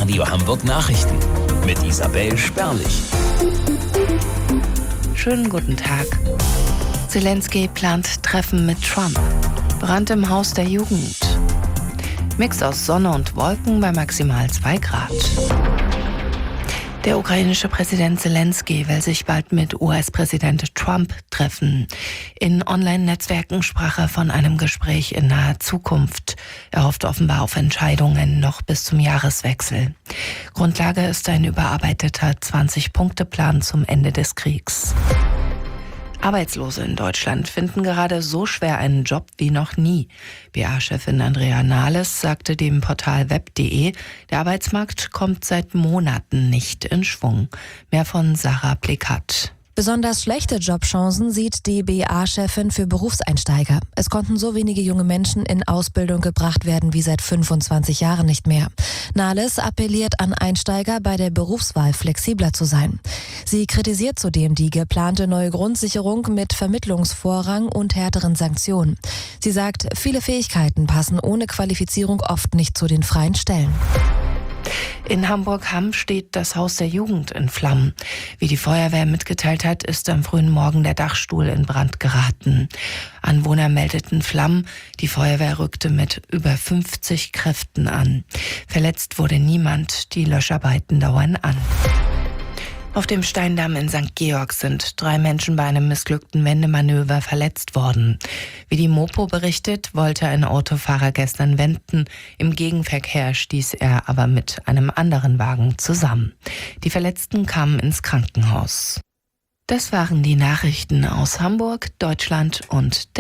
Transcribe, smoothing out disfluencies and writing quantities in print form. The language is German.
Radio Hamburg Nachrichten mit Isabel Sperlich. Schönen guten Tag. Zelensky plant Treffen mit Trump. Brand im Haus der Jugend. Mix aus Sonne und Wolken bei maximal 2 Grad. Der ukrainische Präsident Zelensky will sich bald mit US-Präsident Trump treffen. In Online-Netzwerken sprach er von einem Gespräch in naher Zukunft. Er hofft offenbar auf Entscheidungen noch bis zum Jahreswechsel. Grundlage ist ein überarbeiteter 20-Punkte-Plan zum Ende des Kriegs. Arbeitslose in Deutschland finden gerade so schwer einen Job wie noch nie. BA-Chefin Andrea Nahles sagte dem Portal web.de, der Arbeitsmarkt kommt seit Monaten nicht in Schwung. Mehr von Sarah Plikat. Besonders schlechte Jobchancen sieht die BA-Chefin für Berufseinsteiger. Es konnten so wenige junge Menschen in Ausbildung gebracht werden wie seit 25 Jahren nicht mehr. Nahles appelliert an Einsteiger, bei der Berufswahl flexibler zu sein. Sie kritisiert zudem die geplante neue Grundsicherung mit Vermittlungsvorrang und härteren Sanktionen. Sie sagt, viele Fähigkeiten passen ohne Qualifizierung oft nicht zu den freien Stellen. In Hamburg-Hamm steht das Haus der Jugend in Flammen. Wie die Feuerwehr mitgeteilt hat, ist am frühen Morgen der Dachstuhl in Brand geraten. Anwohner meldeten Flammen. Die Feuerwehr rückte mit über 50 Kräften an. Verletzt wurde niemand. Die Löscharbeiten dauern an. Auf dem Steindamm in St. Georg sind 3 Menschen bei einem missglückten Wendemanöver verletzt worden. Wie die Mopo berichtet, wollte ein Autofahrer gestern wenden. Im Gegenverkehr stieß er aber mit einem anderen Wagen zusammen. Die Verletzten kamen ins Krankenhaus. Das waren die Nachrichten aus Hamburg, Deutschland und der